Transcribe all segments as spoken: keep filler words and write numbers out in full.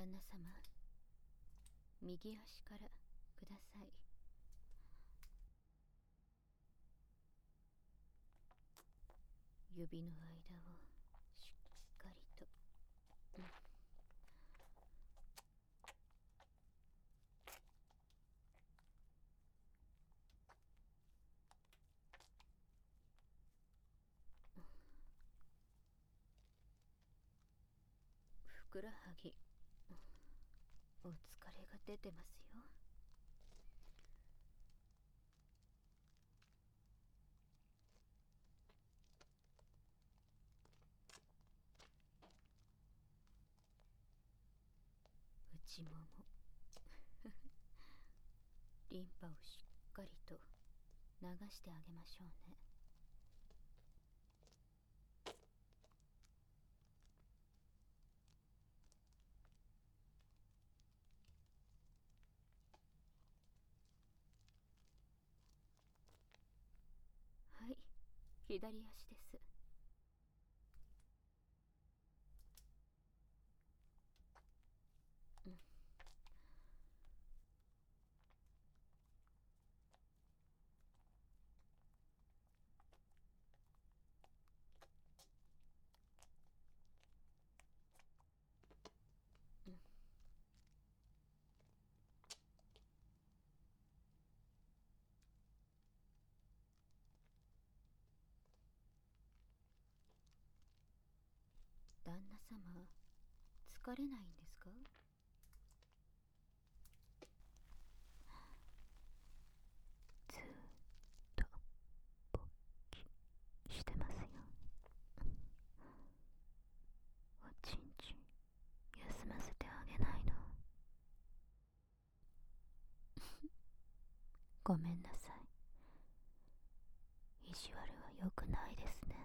旦那様、右足からください。指の間をしっかりと、うん、ふくらはぎ、お疲れが出てますよ。内ももリンパをしっかりと流してあげましょうね。はい、左足です。うん、うん、旦那様、疲れないんですか？ずーっと勃起してますよ。おちんちん休ませてあげないの？ごめんなさい。意地悪は良くないですね。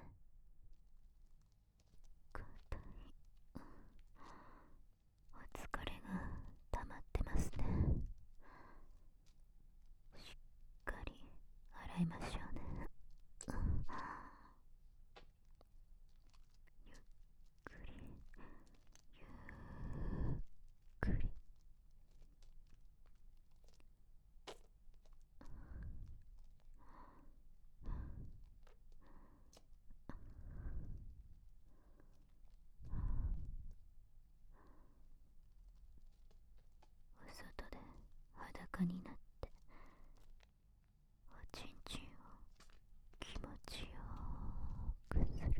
硬い。お疲れが溜まってますね。しっかり洗いましょうね。ゆっくりゆっくり。お外で裸になっておちんちんを気持ちよくする。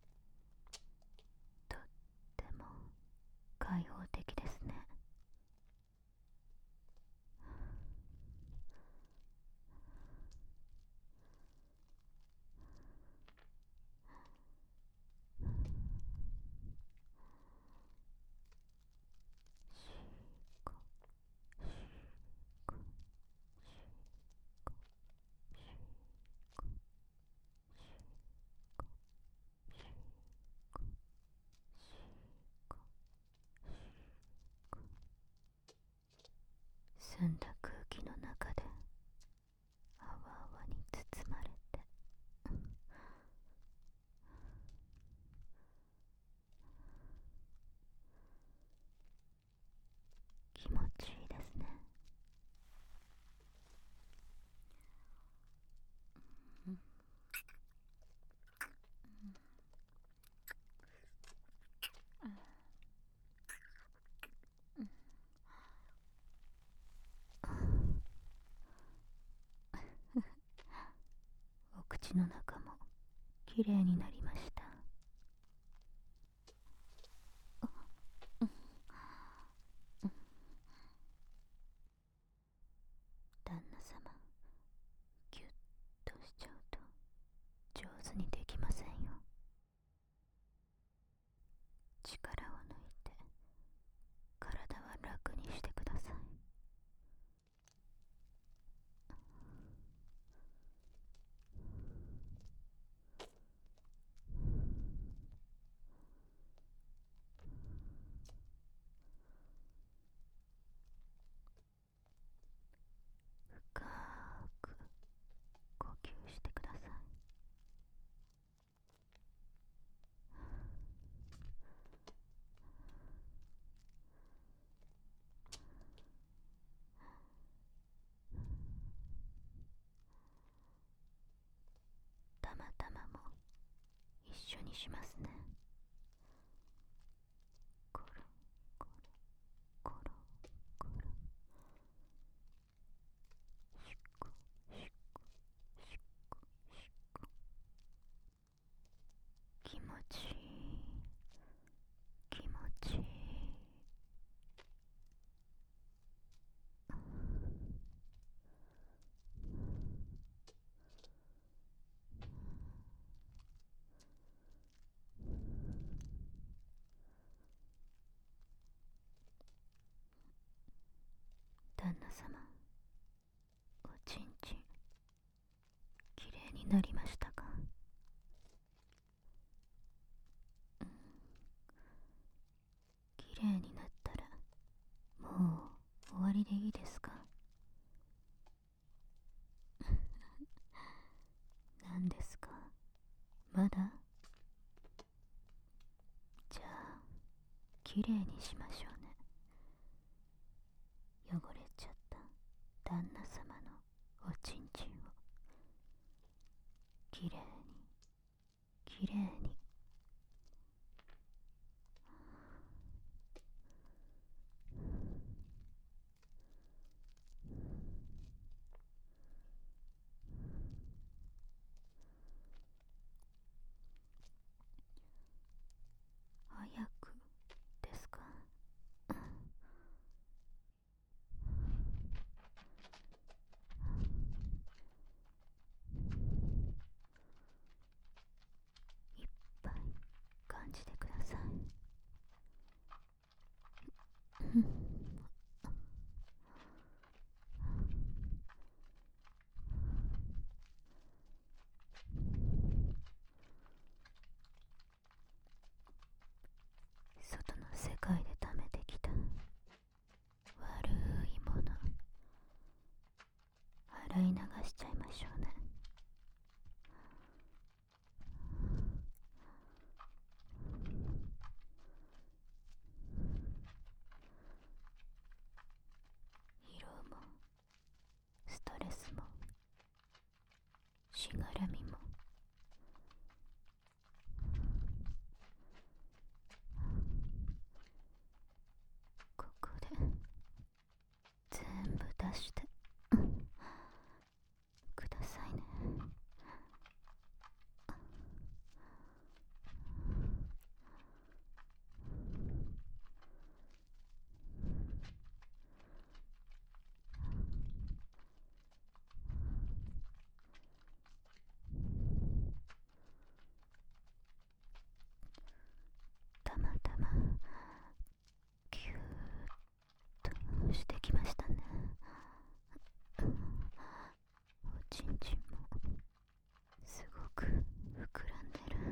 とっても開放的ですね。しーこしーこしーこしーこしーこしーこ澄んだ空気の中であわあわに包まれて、気持ちいいですね。うん、うん、お口の中もきれいになりました。旦那様、ギュッとしちゃうと上手にできませんよ。力を抜いて体は楽にしてください。 緒にしますね。コロコロコロコロ、シュコシュコシュコシュコ、気持ちいい気持ちいい。旦那様、おちんちんきれいになりましたか？うん、きれいになったらもう終わりでいいですか？何ですか？まだ？じゃあきれいにしましょうね。汚れちゃった旦那様のおちんちんをきれいにきれいに。早くですか？いっぱい感じてください。外の世界で溜めてきた悪いもの洗い流しちゃいましょうね。疲労もストレスもしがらみもここで全部出してくださいね。たまたまキューッとしてきましたね。おちんちんもすごく膨らんでる。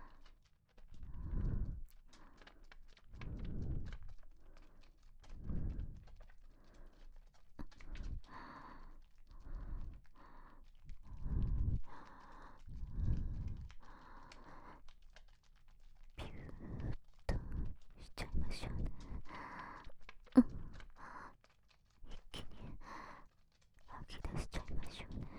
ピューッとしちゃいましょうね。一気に吐き出しちゃいましょうね。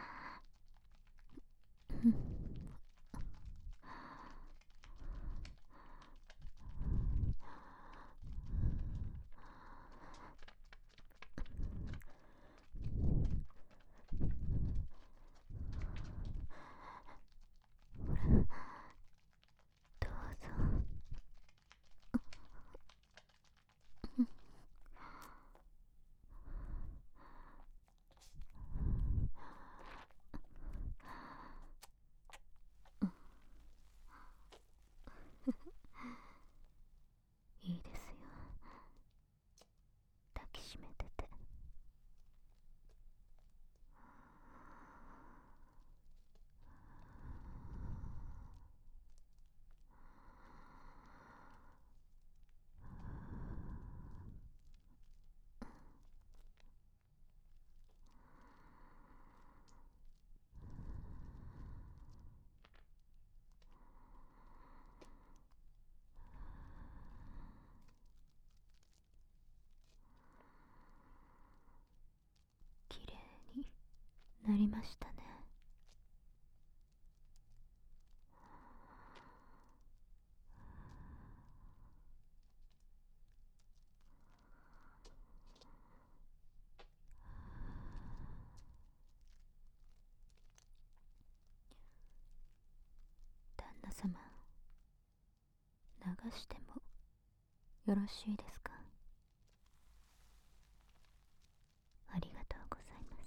ほら、どうぞ。いいですよ、抱きしめてて。きれいになりましたね。 様、流してもよろしいですか？ありがとうございます。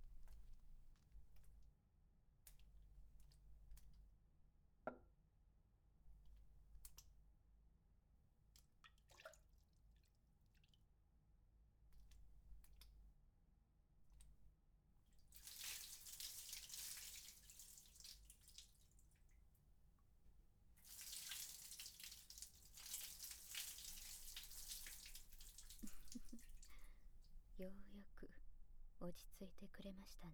ようやく落ち着いてくれましたね。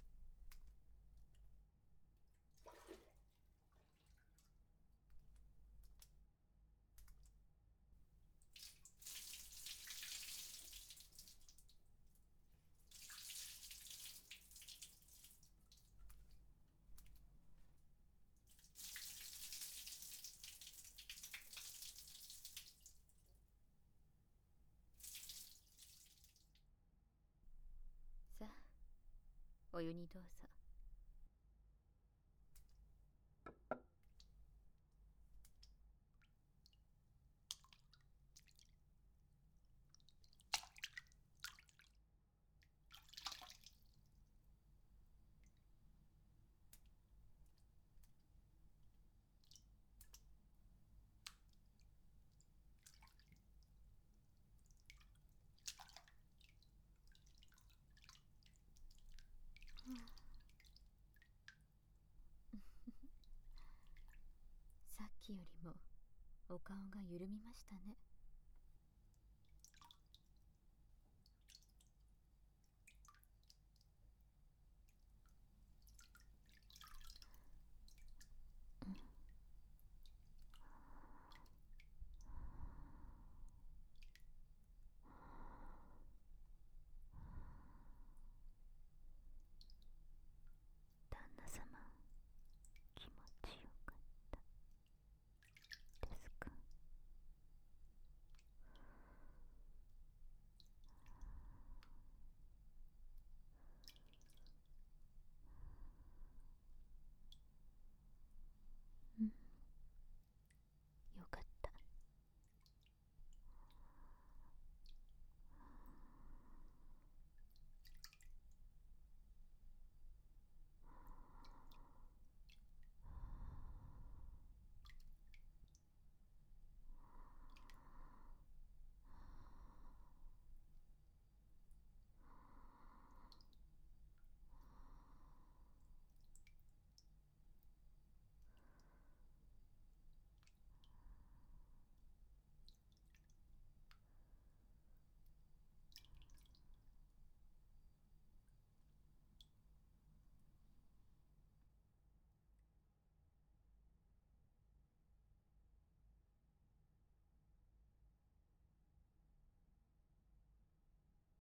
さあ、お湯にどうぞ。さっきよりもお顔が緩みましたね。